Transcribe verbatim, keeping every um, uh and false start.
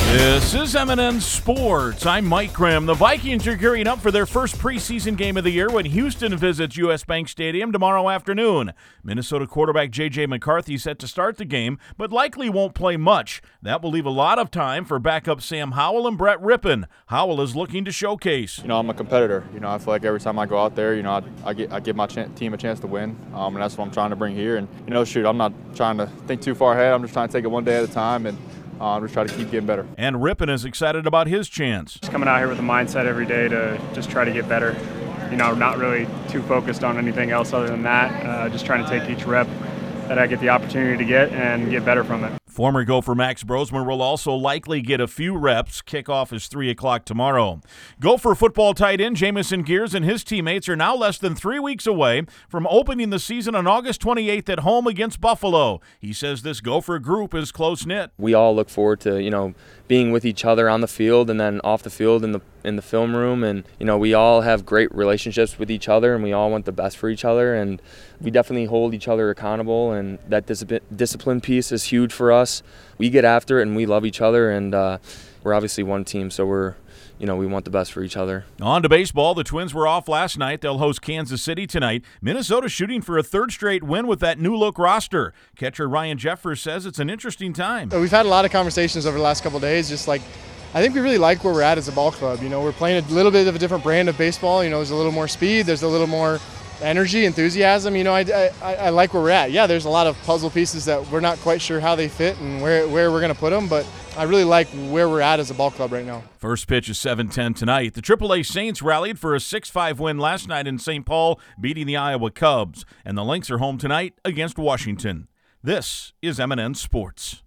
This is M and N Sports. I'm Mike Grimm. The Vikings are gearing up for their first preseason game of the year when Houston visits U S. Bank Stadium tomorrow afternoon. Minnesota quarterback J J. McCarthy set to start the game, but likely won't play much. That will leave a lot of time for backup Sam Howell and Brett Rippon. Howell is looking to showcase. You know, I'm a competitor. You know, I feel like every time I go out there, you know, I, I, get, I give my ch- team a chance to win, um, and that's what I'm trying to bring here. And, you know, shoot, I'm not trying to think too far ahead. I'm just trying to take it one day at a time, and Uh, I'm just trying to keep getting better. And Rippon is excited about his chance. Just coming out here with a mindset every day to just try to get better. You know, not really too focused on anything else other than that. Uh, just trying to take each rep that I get the opportunity to get and get better from it. Former Gopher Max Brosmer will also likely get a few reps. Kickoff is three o'clock tomorrow. Gopher football tight end Jamison Gears and his teammates are now less than three weeks away from opening the season on August twenty-eighth at home against Buffalo. He says this Gopher group is close-knit. We all look forward to, you know, being with each other on the field and then off the field in the in the film room. And, you know, we all have great relationships with each other and we all want the best for each other. And we definitely hold each other accountable, and that discipline, discipline piece is huge for us. We get after it and we love each other, and uh, we're obviously one team, so we're, you know, we want the best for each other. On to baseball. The Twins were off last night. They'll host Kansas City tonight. Minnesota shooting for a third straight win with that new-look roster. Catcher Ryan Jeffers says it's an interesting time. We've had a lot of conversations over the last couple of days, just like, I think we really like where we're at as a ball club. You know, we're playing a little bit of a different brand of baseball. You know, there's a little more speed, there's a little more energy, enthusiasm. You know, I, I, I like where we're at. Yeah, there's a lot of puzzle pieces that we're not quite sure how they fit and where, where we're going to put them, but I really like where we're at as a ball club right now. First pitch is seven ten tonight. The triple A Saints rallied for a six five win last night in Saint Paul, beating the Iowa Cubs, and the Lynx are home tonight against Washington. This is M and N Sports.